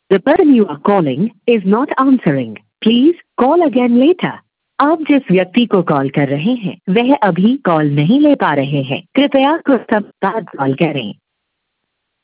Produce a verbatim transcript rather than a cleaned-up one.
The person you are calling is not answering. Please call again later. आप जिस व्यक्ति को कॉल कर रहे हैं वह अभी कॉल नहीं ले पा रहे हैं। कृपया कुछ समय बाद कॉल करें।